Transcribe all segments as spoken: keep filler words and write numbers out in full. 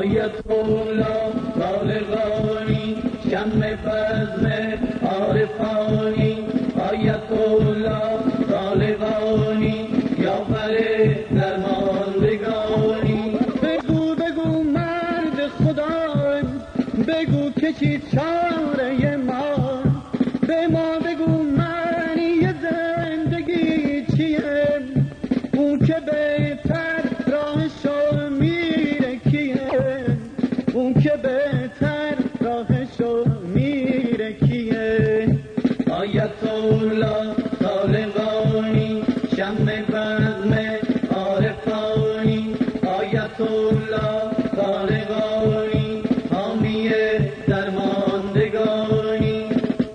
آیت الله بالغانی شمع بزم عارفانی آیت الله بالغانی یاور درماندگانی. بگو بگو مرد خدا، بگو که چی چاره ما، به ما بگو معنی زندگی چیه، اون که بهتر راهشو میره کیه، اون که بهتر راهشو میره کیه. آیت الله طالقانی شمع بزم عارفانی آیت الله طالقانی حامی درماندگانی.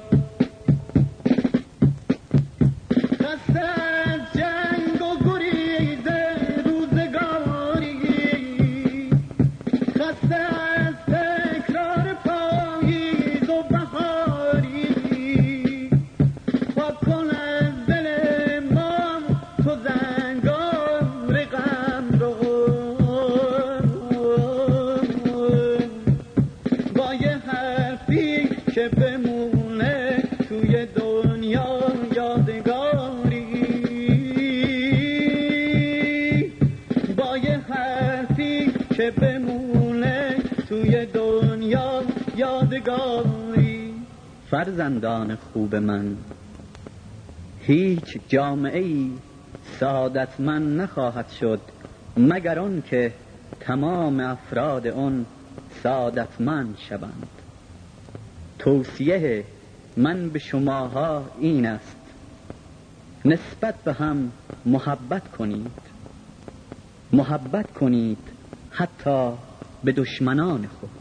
خسته از جنگ و گریزه روزگاری، خسته از تکرار پاییز و بهاری، پاک کن از دل ما تو زنگار غم رو، با یه حرفی که بمونه توی دنیا یادگاری، با یه حرفی که بمونه توی دنیا یادگاری. فرزندان خوب من، هیچ جامعه ای سعادتمند نخواهد شد مگر آن که تمام افراد آن سعادتمند شوند. توصیه من به شماها این است نسبت به هم محبت کنید، محبت کنید حتی به دشمنان خود.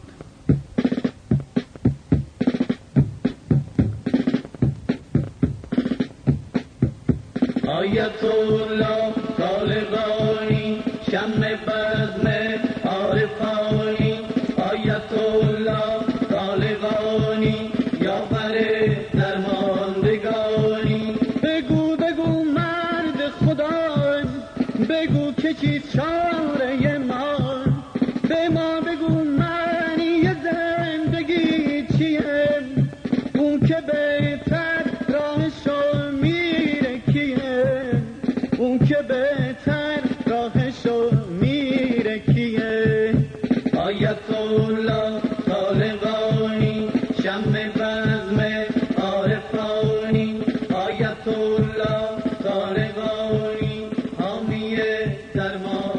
آیت الله طالقانی شمع بزم عارفانی آیت الله طالقانی یاور درماندگانی. بگو بگو مرد خدا، بگو که چی چاره ما، به ما بگو معنی زندگی چیه، اون که بهتر راهشو میره کیه، اون که بهتر راهشو میره کیه. آیت الله طالقانی شمع بزم عارفانی آیت الله طالقانی حامی درمان